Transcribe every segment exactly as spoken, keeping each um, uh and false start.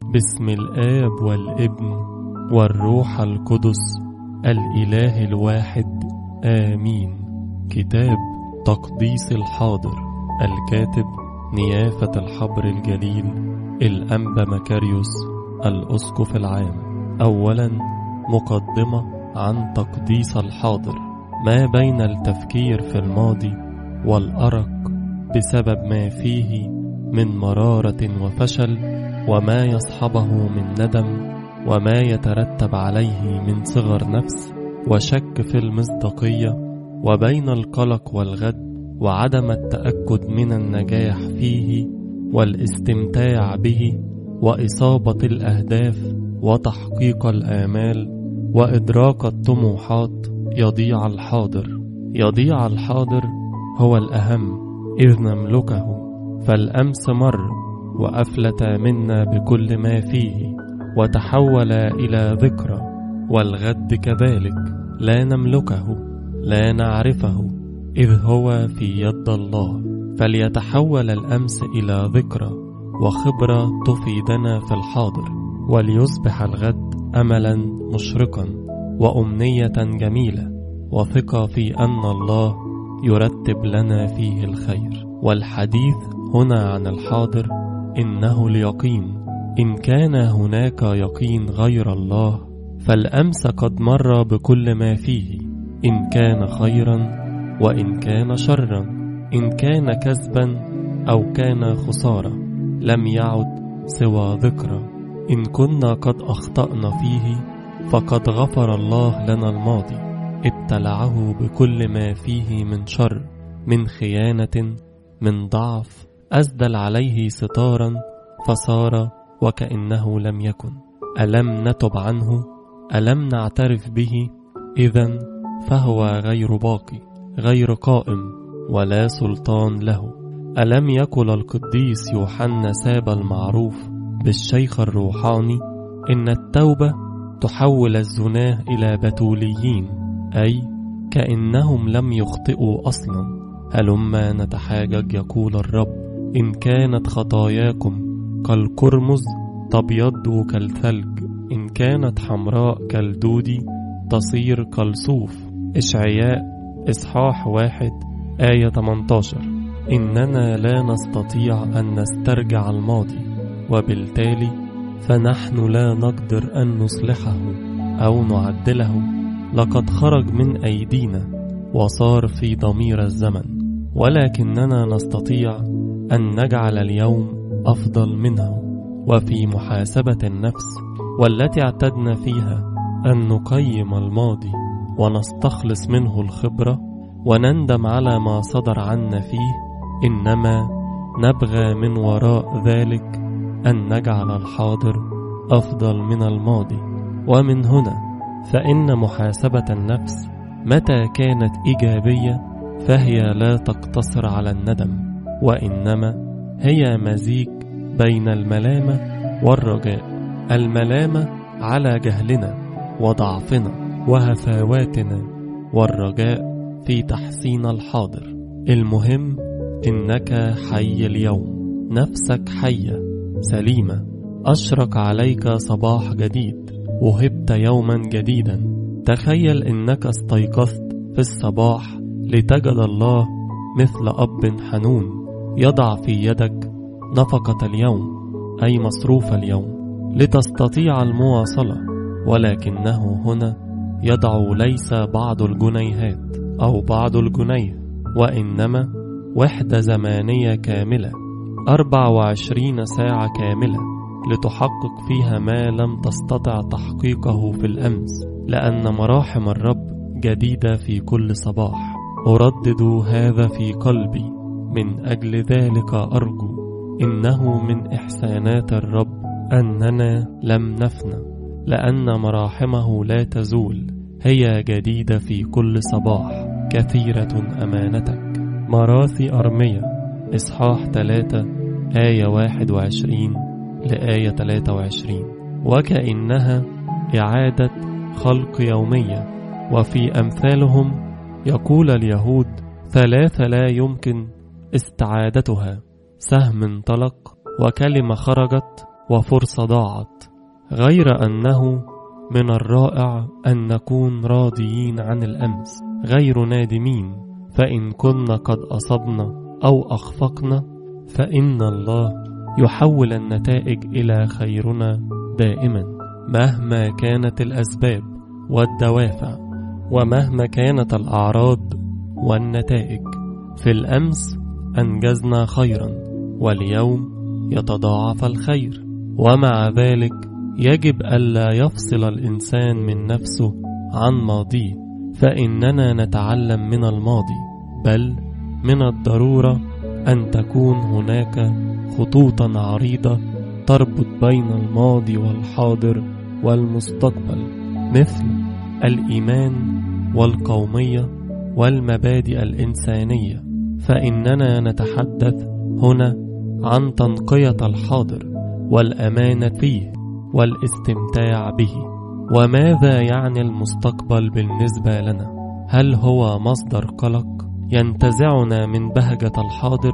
باسم الآب والابن والروح القدس الإله الواحد آمين. كتاب تقديس الحاضر. الكاتب نيافة الحبر الجليل الأنبا مكاريوس الأسقف العام. أولا مقدمة عن تقديس الحاضر. ما بين التفكير في الماضي والأرق بسبب ما فيه من مرارة وفشل وما يصحبه من ندم وما يترتب عليه من صغر نفس وشك في المصداقية، وبين القلق والغد وعدم التأكد من النجاح فيه والاستمتاع به وإصابة الأهداف وتحقيق الآمال وإدراك الطموحات، يضيع الحاضر. يضيع الحاضر هو الأهم إذ نملكه، فالأمس مر وأفلت منا بكل ما فيه وتحول إلى ذكرى، والغد كذلك لا نملكه لا نعرفه إذ هو في يد الله. فليتحول الأمس إلى ذكرى وخبرة تفيدنا في الحاضر، وليصبح الغد أملا مشرقا وأمنية جميلة وثقة في أن الله يرتب لنا فيه الخير. والحديث هنا عن الحاضر إنه اليقين. إن كان هناك يقين غير الله فالأمس قد مر بكل ما فيه، إن كان خيرا وإن كان شرا، إن كان كسبا أو كان خسارة، لم يعد سوى ذكرى. إن كنا قد أخطأنا فيه فقد غفر الله لنا الماضي، ابتلعه بكل ما فيه من شر، من خيانة، من ضعف، أسدل عليه ستارا فصار وكأنه لم يكن. ألم نتب عنه؟ ألم نعترف به؟ إذن فهو غير باقي، غير قائم، ولا سلطان له. ألم يقل القديس يوحنا ساب المعروف بالشيخ الروحاني إن التوبة تحول الزناه إلى بتوليين، أي كأنهم لم يخطئوا أصلا. هلما نتحاجج يقول الرب: إن كانت خطاياكم كالقرمز تبيض كالثلج، إن كانت حمراء كالدود تصير كالصوف. إشعياء إصحاح واحد آية ثمانية عشر. إننا لا نستطيع أن نسترجع الماضي، وبالتالي فنحن لا نقدر أن نصلحه أو نعدله. لقد خرج من أيدينا وصار في ضمير الزمن، ولكننا نستطيع أن نجعل اليوم أفضل منه. وفي محاسبة النفس والتي اعتدنا فيها أن نقيم الماضي ونستخلص منه الخبرة ونندم على ما صدر عنا فيه، إنما نبغى من وراء ذلك أن نجعل الحاضر أفضل من الماضي. ومن هنا فإن محاسبة النفس متى كانت إيجابية فهي لا تقتصر على الندم، وإنما هي مزيج بين الملامة والرجاء. الملامة على جهلنا وضعفنا وهفواتنا، والرجاء في تحسين الحاضر. المهم إنك حي اليوم، نفسك حية سليمة، أشرق عليك صباح جديد، وهبت يوما جديدا. تخيل إنك استيقظت في الصباح لتجد الله مثل أب حنون يضع في يدك نفقة اليوم، أي مصروف اليوم، لتستطيع المواصلة. ولكنه هنا يضع ليس بعض الجنيهات أو بعض الجنيه، وإنما وحدة زمانية كاملة، أربع وعشرين ساعة كاملة، لتحقق فيها ما لم تستطع تحقيقه في الأمس، لأن مراحم الرب جديدة في كل صباح. أردد هذا في قلبي، من أجل ذلك أرجو، إنه من إحسانات الرب أننا لم نفنى، لأن مراحمه لا تزول، هي جديدة في كل صباح، كثيرة أمانتك. مراثي أرمية إصحاح ثلاثة آية واحد وعشرين لآية ثلاثة وعشرين. وكأنها إعادة خلق يومية. وفي أمثالهم يقول اليهود: ثلاثة لا يمكن استعادتها، سهم انطلق وكلمة خرجت وفرصة ضاعت، غير أنه من الرائع أن نكون راضيين عن الأمس غير نادمين، فإن كنا قد أصبنا أو أخفقنا فإن الله يحول النتائج إلى خيرنا دائما، مهما كانت الأسباب والدوافع ومهما كانت الأعراض والنتائج. في الأمس أنجزنا خيرا، واليوم يتضاعف الخير، ومع ذلك يجب ألا يفصل الإنسان من نفسه عن ماضيه، فإننا نتعلم من الماضي، بل من الضرورة أن تكون هناك خطوطا عريضة تربط بين الماضي والحاضر والمستقبل، مثل الإيمان والقومية والمبادئ الإنسانية. فإننا نتحدث هنا عن تنقية الحاضر والأمانة فيه والاستمتاع به. وماذا يعني المستقبل بالنسبة لنا؟ هل هو مصدر قلق ينتزعنا من بهجة الحاضر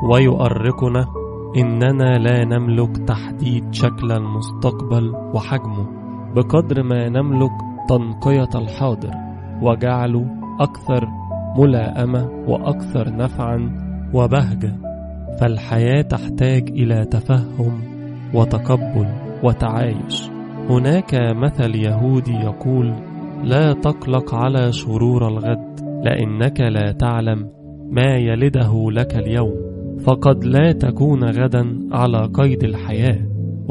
ويؤرقنا؟ إننا لا نملك تحديد شكل المستقبل وحجمه بقدر ما نملك تنقية الحاضر وجعله أكثر ملائمة وأكثر نفعا وبهجة. فالحياة تحتاج إلى تفهم وتقبل وتعايش. هناك مثل يهودي يقول: لا تقلق على شرور الغد، لأنك لا تعلم ما يلده لك اليوم، فقد لا تكون غدا على قيد الحياة،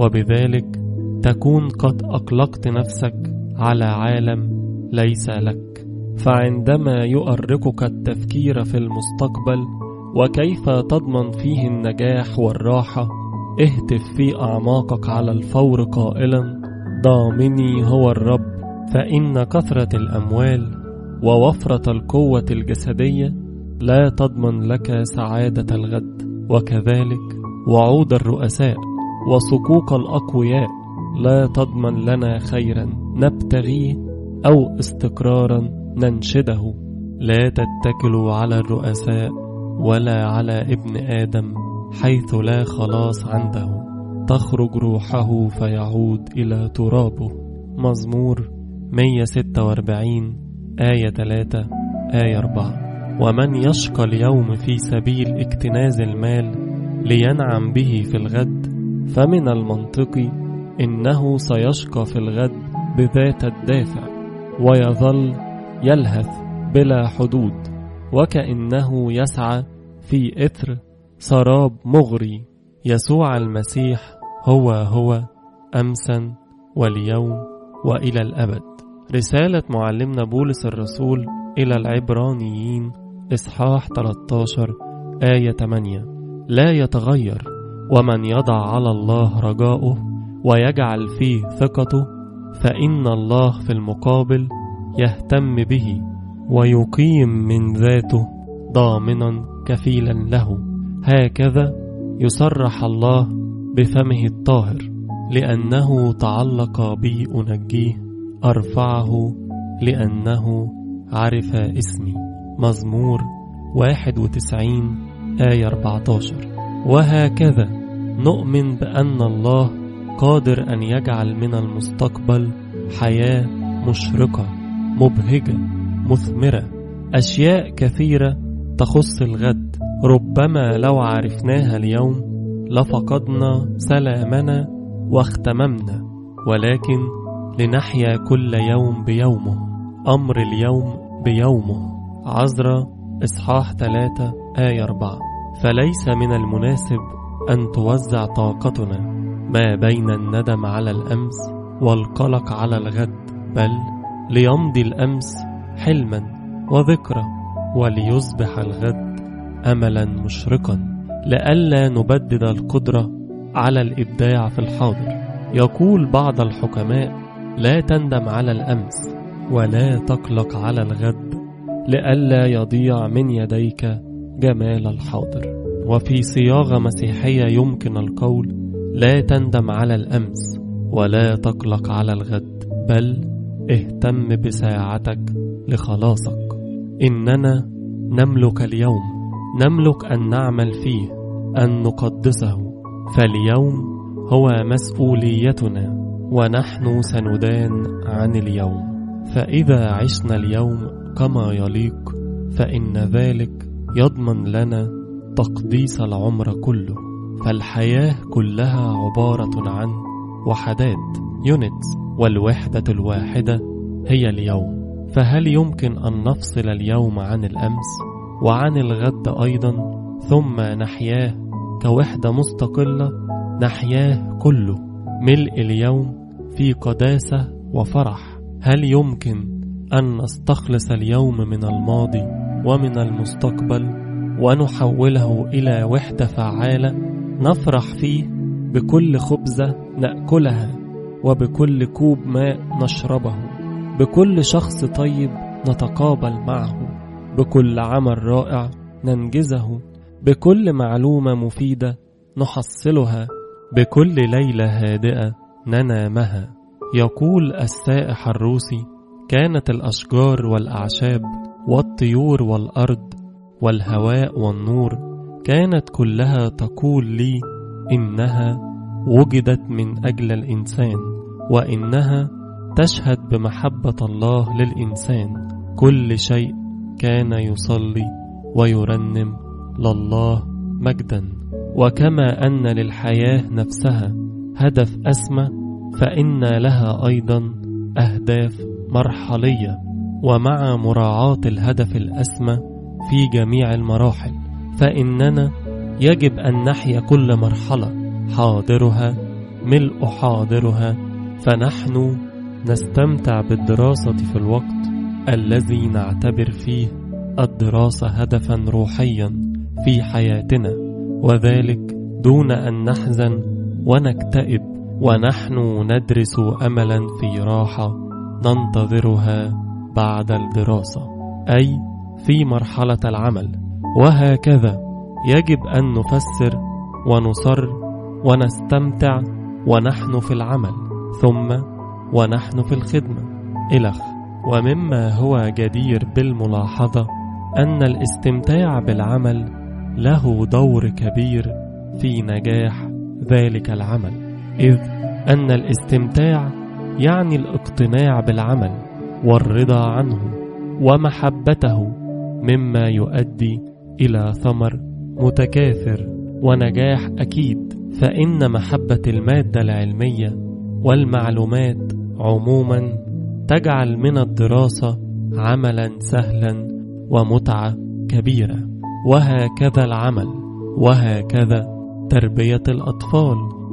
وبذلك تكون قد أقلقت نفسك على عالم ليس لك. فعندما يؤرقك التفكير في المستقبل وكيف تضمن فيه النجاح والراحة، اهتف في أعماقك على الفور قائلا: ضامني هو الرب. فإن كثرة الأموال ووفرة القوة الجسدية لا تضمن لك سعادة الغد، وكذلك وعود الرؤساء وصكوك الأقوياء لا تضمن لنا خيرا نبتغيه أو استقرارا ننشده. لا تتكلوا على الرؤساء ولا على ابن آدم حيث لا خلاص عنده، تخرج روحه فيعود إلى ترابه. مزمور مية وستة وأربعين آية ثلاثة آية أربعة. ومن يشقى اليوم في سبيل اكتناز المال لينعم به في الغد، فمن المنطقي إنه سيشقى في الغد بذات الدافع، ويظل يلهث بلا حدود، وكأنه يسعى في إثر سراب مغري. يسوع المسيح هو هو أمسا واليوم وإلى الأبد. رسالة معلمنا بولس الرسول إلى العبرانيين إصحاح ثلاثة عشر آية ثمانية: لا يتغير، ومن يضع على الله رجاؤه ويجعل فيه ثقته فإن الله في المقابل يهتم به ويقيم من ذاته ضامنا كفيلا له. هكذا يصرح الله بفمه الطاهر: لأنه تعلق بي أنجيه، أرفعه لأنه عرف اسمي. مزمور واحد وتسعين آية أربعة عشر. وهكذا نؤمن بأن الله قادر أن يجعل من المستقبل حياة مشرقة مبهجة مثمرة. أشياء كثيرة تخص الغد ربما لو عرفناها اليوم لفقدنا سلامنا واختممنا، ولكن لنحيا كل يوم بيومه، أمر اليوم بيومه. عزرا إصحاح ثلاثة آية أربعة. فليس من المناسب أن توزع طاقتنا ما بين الندم على الأمس والقلق على الغد، بل ليمضي الأمس حلما وذكرى، وليصبح الغد أملا مشرقا، لئلا نبدد القدرة على الإبداع في الحاضر. يقول بعض الحكماء: لا تندم على الأمس ولا تقلق على الغد، لئلا يضيع من يديك جمال الحاضر. وفي صياغة مسيحية يمكن القول: لا تندم على الأمس ولا تقلق على الغد، بل اهتم بساعتك لخلاصك. إننا نملك اليوم، نملك أن نعمل فيه، أن نقدسه، فاليوم هو مسؤوليتنا، ونحن سندان عن اليوم. فإذا عشنا اليوم كما يليق فإن ذلك يضمن لنا تقديس العمر كله. فالحياة كلها عبارة عن وحدات يونتس، والوحدة الواحدة هي اليوم. فهل يمكن أن نفصل اليوم عن الأمس وعن الغد أيضا ثم نحياه كوحدة مستقلة؟ نحياه كله ملء اليوم في قداسة وفرح. هل يمكن أن نستخلص اليوم من الماضي ومن المستقبل ونحوله إلى وحدة فعالة نفرح فيه بكل خبزة نأكلها، وبكل كوب ماء نشربه، بكل شخص طيب نتقابل معه، بكل عمل رائع ننجزه، بكل معلومة مفيدة نحصلها، بكل ليلة هادئة ننامها؟ يقول السائح الروسي: كانت الأشجار والأعشاب والطيور والأرض والهواء والنور كانت كلها تقول لي إنها وجدت من أجل الإنسان، وإنها تشهد بمحبة الله للإنسان. كل شيء كان يصلي ويرنم لله مجدا. وكما أن للحياة نفسها هدف أسمى، فإن لها أيضا أهداف مرحلية، ومع مراعاة الهدف الأسمى في جميع المراحل فإننا يجب أن نحيا كل مرحلة حاضرها ملء حاضرها. فنحن نستمتع بالدراسة في الوقت الذي نعتبر فيه الدراسة هدفا روحيا في حياتنا، وذلك دون أن نحزن ونكتئب ونحن ندرس أملا في راحة ننتظرها بعد الدراسة، أي في مرحلة العمل. وهكذا يجب أن نفسر ونصر ونستمتع ونحن في العمل، ثم ونحن في الخدمة إلخ. ومما هو جدير بالملاحظة أن الاستمتاع بالعمل له دور كبير في نجاح ذلك العمل، إذ أن الاستمتاع يعني الاقتناع بالعمل والرضا عنه ومحبته، مما يؤدي إلى ثمر متكاثر ونجاح أكيد. فإن محبة المادة العلمية والمعلومات عموما تجعل من الدراسة عملا سهلا ومتعة كبيرة، وهكذا العمل، وهكذا تربية الأطفال،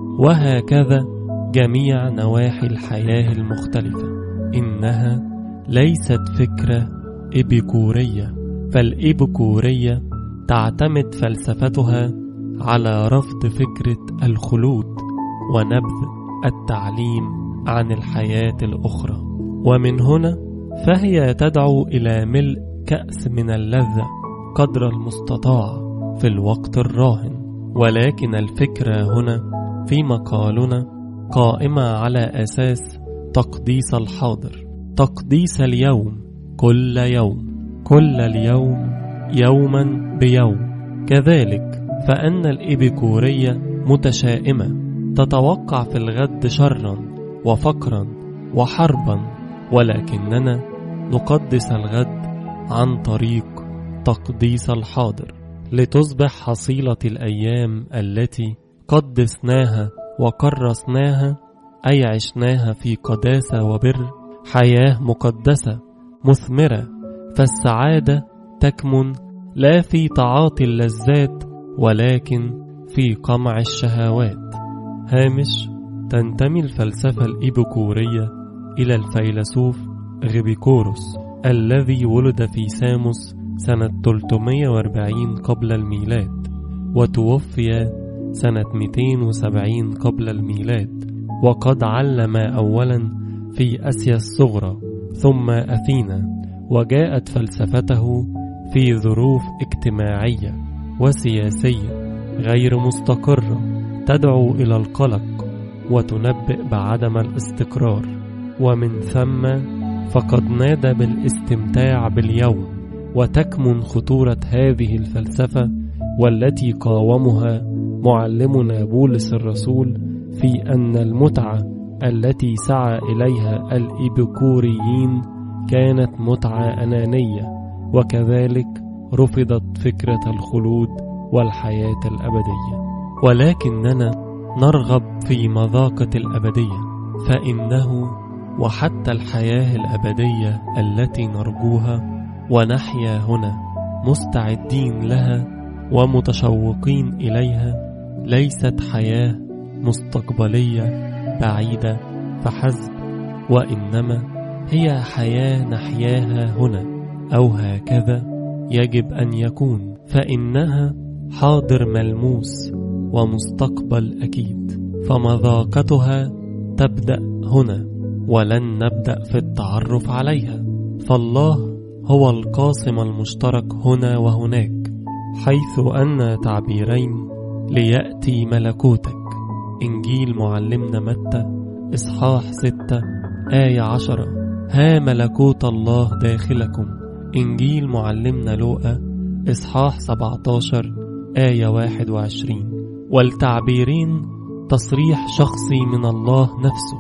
وهكذا جميع نواحي الحياة المختلفة. إنها ليست فكرة إبيكورية، فالإبيكورية تعتمد فلسفتها على رفض فكرة الخلود ونبذ التعليم عن الحياة الأخرى. ومن هنا فهي تدعو إلى ملء كأس من اللذة قدر المستطاع في الوقت الراهن. ولكن الفكرة هنا في مقالنا قائمة على أساس تقديس الحاضر، تقديس اليوم كل يوم، كل اليوم يوما بيوم. كذلك فأن الإبيكورية متشائمة، تتوقع في الغد شرا وفقرا وحربا، ولكننا نقدس الغد عن طريق تقديس الحاضر، لتصبح حصيلة الأيام التي قدسناها وكرسناها، أي عشناها في قداسة وبر، حياة مقدسة مثمرة. فالسعادة تكمن لا في تعاطي اللذات ولكن في قمع الشهوات. هامش: تنتمي الفلسفة الإبيكورية إلى الفيلسوف غيبيكوروس الذي ولد في ساموس سنة ثلاثمائة وأربعين قبل الميلاد وتوفي سنة مئتين وسبعين قبل الميلاد، وقد علم أولا في آسيا الصغرى ثم أثينا، وجاءت فلسفته في ظروف اجتماعية وسياسية غير مستقرة تدعو إلى القلق وتنبئ بعدم الاستقرار، ومن ثم فقد نادى بالاستمتاع باليوم. وتكمن خطورة هذه الفلسفة والتي قاومها معلمنا بولس الرسول في أن المتعة التي سعى إليها الإبيكوريين كانت متعة أنانية، وكذلك رفضت فكرة الخلود والحياة الأبدية. ولكننا نرغب في مذاقة الأبدية، فإنه وحتى الحياة الأبدية التي نرجوها ونحيا هنا مستعدين لها ومتشوقين إليها ليست حياة مستقبلية بعيدة فحسب، وإنما هي حياة نحياها هنا، أو هكذا يجب أن يكون، فإنها حاضر ملموس ومستقبل أكيد، فمذاقتها تبدأ هنا، ولن نبدأ في التعرف عليها. فالله هو القاسم المشترك هنا وهناك، حيث أن تعبيرين ليأتي ملكوتك، إنجيل معلمنا متى إصحاح ستة آية عشرة، ها ملكوت الله داخلكم، إنجيل معلمنا لوقا إصحاح سبعة عشر آية واحد وعشرين. والتعبيرين تصريح شخصي من الله نفسه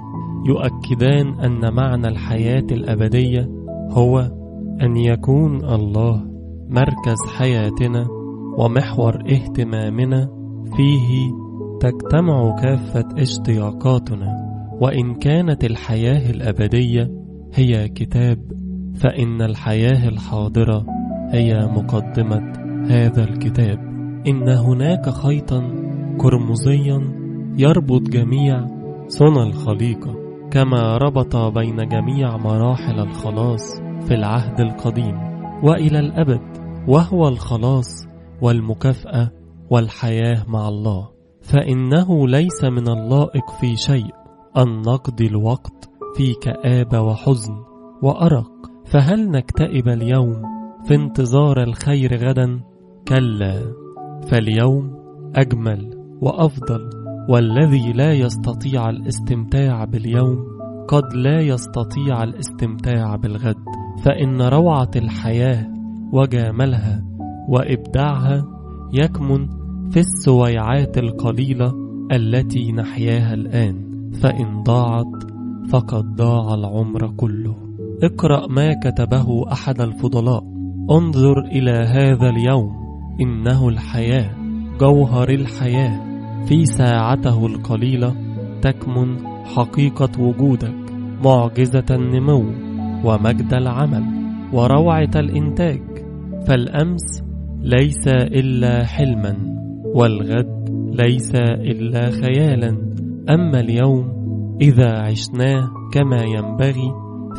يؤكدان أن معنى الحياة الأبدية هو أن يكون الله مركز حياتنا ومحور اهتمامنا، فيه تجتمع كافة اشتياقاتنا. وإن كانت الحياة الأبدية هي كتاب، فإن الحياة الحاضرة هي مقدمة هذا الكتاب. إن هناك خيطا كرمزيا يربط جميع صنع الخليقة، كما ربط بين جميع مراحل الخلاص في العهد القديم وإلى الأبد، وهو الخلاص والمكافأة والحياة مع الله. فإنه ليس من اللائق في شيء أن نقضي الوقت في كآبة وحزن وأرق، فهل نكتئب اليوم في انتظار الخير غدا؟ كلا، فاليوم أجمل وأفضل، والذي لا يستطيع الاستمتاع باليوم قد لا يستطيع الاستمتاع بالغد. فإن روعة الحياة وجمالها وإبداعها يكمن في السويعات القليلة التي نحياها الآن، فإن ضاعت فقد ضاع العمر كله. اقرأ ما كتبه أحد الفضلاء: انظر إلى هذا اليوم، إنه الحياة، جوهر الحياة، في ساعته القليلة تكمن حقيقة وجودك، معجزة النمو ومجد العمل وروعة الإنتاج. فالأمس ليس إلا حلما، والغد ليس إلا خيالا، أما اليوم إذا عشناه كما ينبغي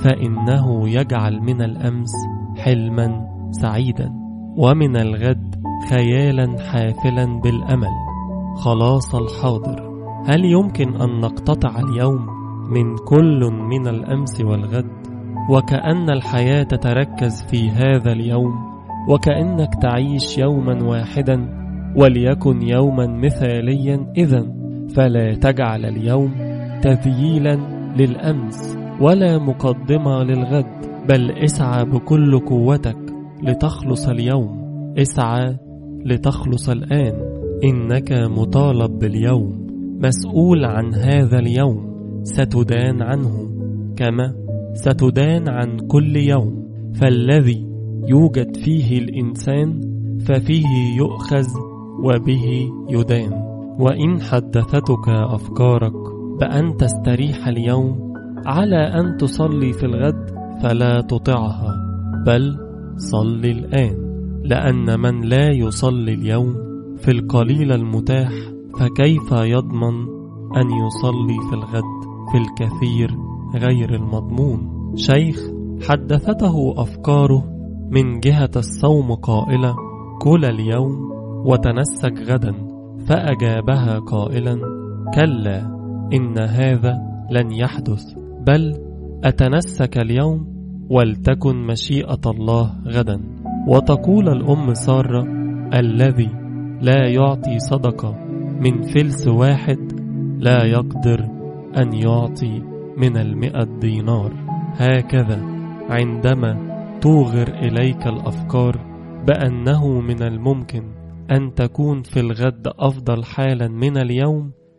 فإنه يجعل من الأمس حلما سعيدا، ومن الغد خيالا حافلا بالأمل. خلاص الحاضر. هل يمكن أن نقتطع اليوم من كل من الأمس والغد، وكأن الحياة تتركز في هذا اليوم، وكأنك تعيش يوما واحدا وليكن يوما مثاليا؟ إذن فلا تجعل اليوم تذييلا للأمس ولا مقدمة للغد، بل اسعى بكل قوتك لتخلص اليوم، اسعى لتخلص الآن. إنك مطالب باليوم، مسؤول عن هذا اليوم، ستدان عنه كما ستدان عن كل يوم. فالذي يوجد فيه الإنسان ففيه يؤخذ وبه يدان. وإن حدثتك أفكارك بأن تستريح اليوم على أن تصلي في الغد فلا تطعها، بل صل الآن، لأن من لا يصلي اليوم في القليل المتاح فكيف يضمن أن يصلي في الغد في الكثير غير المضمون؟ شيخ حدثته أفكاره من جهة الصوم قائلة: كل اليوم وتنسك غدا، فأجابها قائلا: كلا، إن هذا لن يحدث، بل أتنسك اليوم ولتكن مشيئة الله غدا. وتقول الأم سارة: الذي لا يعطي صدقة من فلس واحد لا يقدر أن يعطي من المئة دينار. هكذا عندما توغر إليك الأفكار بأنه من الممكن أن تكون في الغد أفضل حالا من اليوم،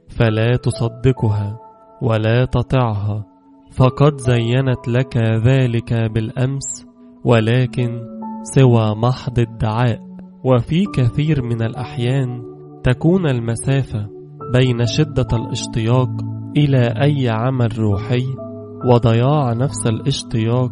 فلا تصدقها ولا تطعها، فقد زينت لك ذلك بالأمس، ولكن سوى محض ادعاء. وفي كثير من الأحيان تكون المسافة بين شدة الاشتياق إلى أي عمل روحي وضياع نفس الاشتياق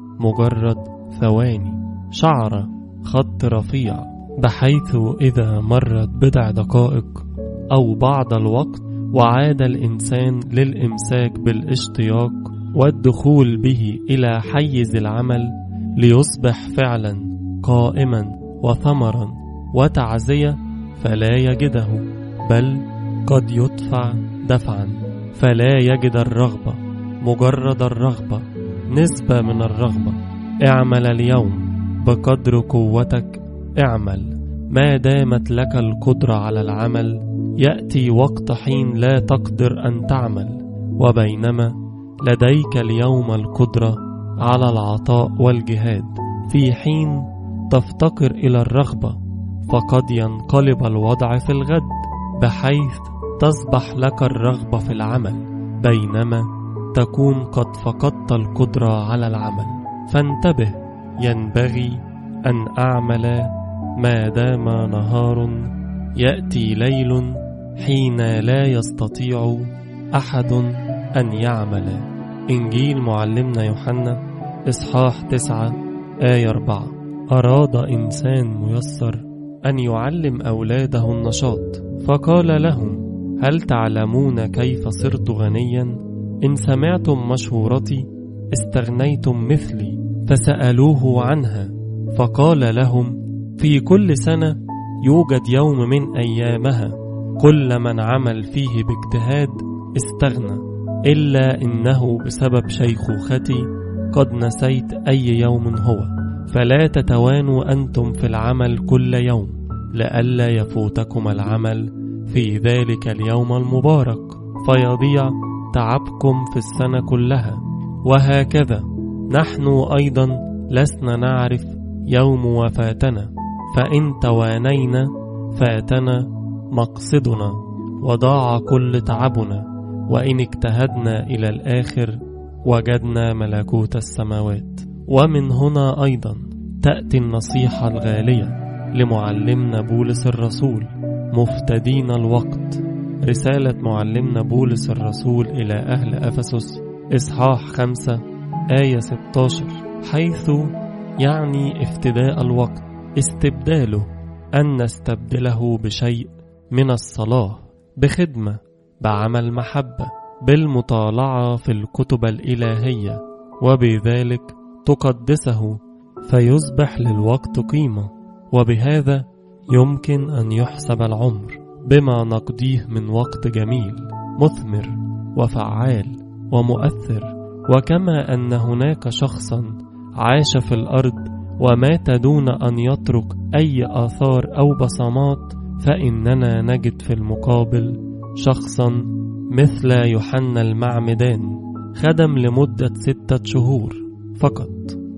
مجرد ثواني، شعرة خط رفيع، بحيث إذا مرت بضع دقائق أو بعض الوقت وعاد الإنسان للإمساك بالاشتياق والدخول به إلى حيز العمل ليصبح فعلا قائما وثمرا وتعزية، فلا يجده، بل قد يدفع دفعا، فلا يجد الرغبة، مجرد الرغبة، نسبة من الرغبة. اعمل اليوم بقدر قوتك، اعمل ما دامت لك القدرة على العمل. يأتي وقت حين لا تقدر أن تعمل، وبينما لديك اليوم القدرة على العطاء والجهاد، في حين تفتقر إلى الرغبة، فقد ينقلب الوضع في الغد بحيث تصبح لك الرغبة في العمل بينما تكون قد فقدت القدرة على العمل. فانتبه، ينبغي أن أعمل ما دام نهار، يأتي ليل حين لا يستطيع أحد أن يعمل. إنجيل معلمنا يوحنا إصحاح تسعة آية أربعة. أراد إنسان ميسر أن يعلم أولاده النشاط، فقال لهم: هل تعلمون كيف صرت غنيا؟ إن سمعتم مشهورتي استغنيتم مثلي. فسألوه عنها، فقال لهم: في كل سنة يوجد يوم من أيامها كل من عمل فيه باجتهاد استغنى، إلا إنه بسبب شيخوختي قد نسيت أي يوم هو. فلا تتوانوا أنتم في العمل كل يوم، لئلا يفوتكم العمل في ذلك اليوم المبارك، فيضيع تعبكم في السنة كلها. وهكذا نحن أيضا لسنا نعرف يوم وفاتنا، فإن توانينا فاتنا مقصدنا وضاع كل تعبنا، وإن اجتهدنا إلى الآخر وجدنا ملكوت السماوات. ومن هنا أيضا تأتي النصيحة الغالية لمعلمنا بولس الرسول مفتدين الوقت. رسالة معلمنا بولس الرسول إلى أهل أفسس إصحاح خمسة آية ستة عشر، حيث يعني افتداء الوقت استبداله أن نستبدله بشيء من الصلاة، بخدمة، بعمل محبة، بالمطالعة في الكتب الإلهية، وبذلك تقدسه فيصبح للوقت قيمة. وبهذا يمكن أن يحسب العمر بما نقضيه من وقت جميل مثمر وفعال ومؤثر. وكما أن هناك شخصا عاش في الأرض ومات دون أن يترك أي آثار أو بصمات، فإننا نجد في المقابل شخصا مثل يوحنا المعمدان خدم لمدة ستة شهور فقط،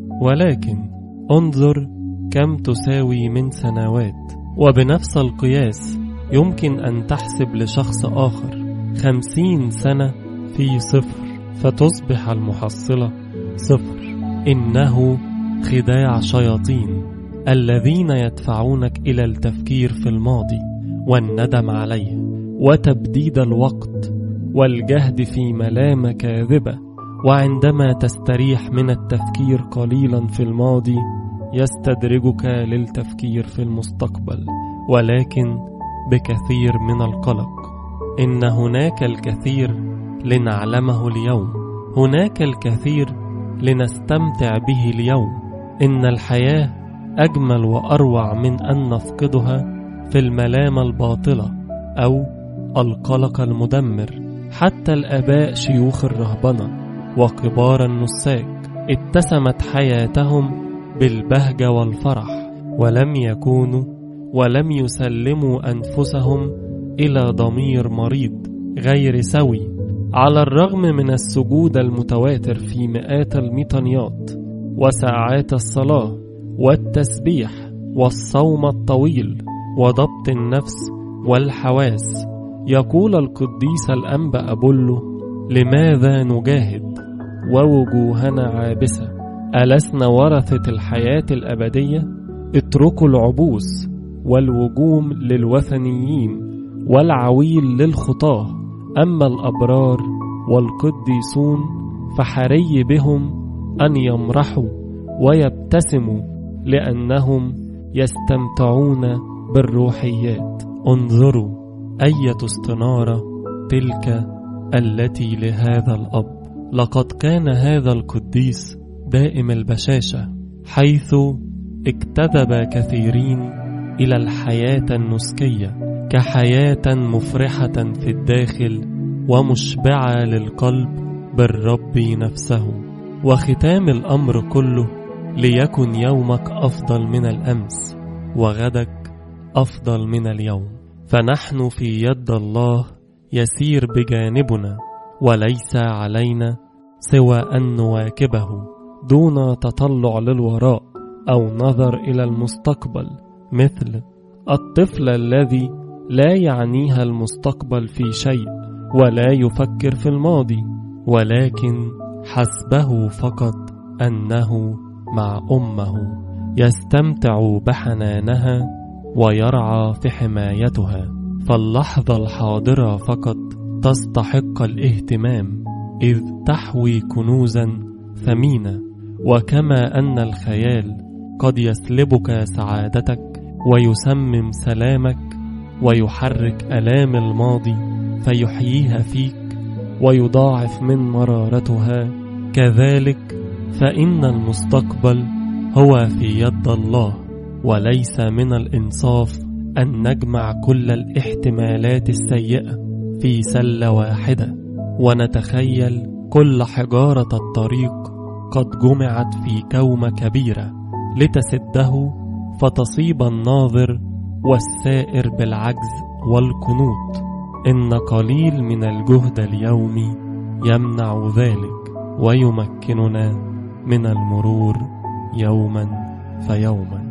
ولكن انظر كم تساوي من سنوات. وبنفس القياس يمكن أن تحسب لشخص آخر خمسين سنة في صفر، فتصبح المحصلة صفر. إنه خداع شياطين الذين يدفعونك إلى التفكير في الماضي والندم عليه وتبديد الوقت والجهد في ملامة كاذبة. وعندما تستريح من التفكير قليلا في الماضي يستدرجك للتفكير في المستقبل، ولكن بكثير من القلق. إن هناك الكثير لنعلمه اليوم، هناك الكثير لنستمتع به اليوم. إن الحياة أجمل وأروع من أن نفقدها في الملامة الباطلة أو القلق المدمر. حتى الآباء شيوخ الرهبنة وكبار النساك اتسمت حياتهم بالبهجة والفرح، ولم يكونوا ولم يسلموا أنفسهم إلى ضمير مريض غير سوي، على الرغم من السجود المتواتر في مئات الميطانيات وساعات الصلاة والتسبيح والصوم الطويل وضبط النفس والحواس. يقول القديس الأنبا أبولو: لماذا نجاهد ووجوهنا عابسة؟ ألسنا ورثة الحياة الأبدية؟ اتركوا العبوس والوجوم للوثنيين والعويل للخطاة، أما الأبرار والقديسون فحري بهم أن يمرحوا ويبتسموا لأنهم يستمتعون بالروحيات. انظروا أية استنارة تلك التي لهذا الأب. لقد كان هذا القديس دائم البشاشة، حيث اجتذب كثيرين إلى الحياة النسكية كحياة مفرحة في الداخل ومشبعة للقلب بالرب نفسه. وختام الأمر كله: ليكن يومك أفضل من الأمس وغدك أفضل من اليوم. فنحن في يد الله يسير بجانبنا، وليس علينا سوى أن نواكبه دون تطلع للوراء أو نظر إلى المستقبل، مثل الطفل الذي لا يعنيها المستقبل في شيء ولا يفكر في الماضي، ولكن حسبه فقط أنه مع أمه يستمتع بحنانها ويرعى في حمايتها. فاللحظة الحاضرة فقط تستحق الاهتمام، إذ تحوي كنوزا ثمينة. وكما أن الخيال قد يسلبك سعادتك ويسمم سلامك ويحرك آلام الماضي فيحييها فيك ويضاعف من مرارتها، كذلك فإن المستقبل هو في يد الله. وليس من الإنصاف أن نجمع كل الاحتمالات السيئة في سلة واحدة ونتخيل كل حجارة الطريق قد جمعت في كومة كبيرة لتسده فتصيب الناظر والسائر بالعجز والقنوط. إن قليل من الجهد اليومي يمنع ذلك ويمكننا من المرور يوما فيوما.